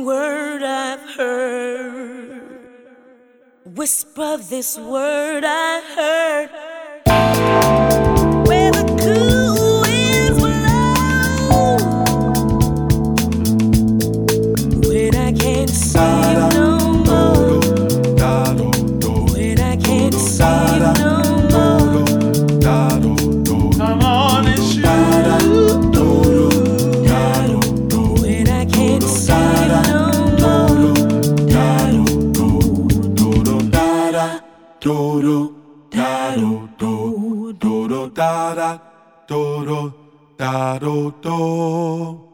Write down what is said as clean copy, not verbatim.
word I've heard. Whisper this word I heard. Where the cool winds blow, when I can't see you no more, when I can't see you no more. Come on and shoot. When I can't see you no more. Do do da da do do da do do.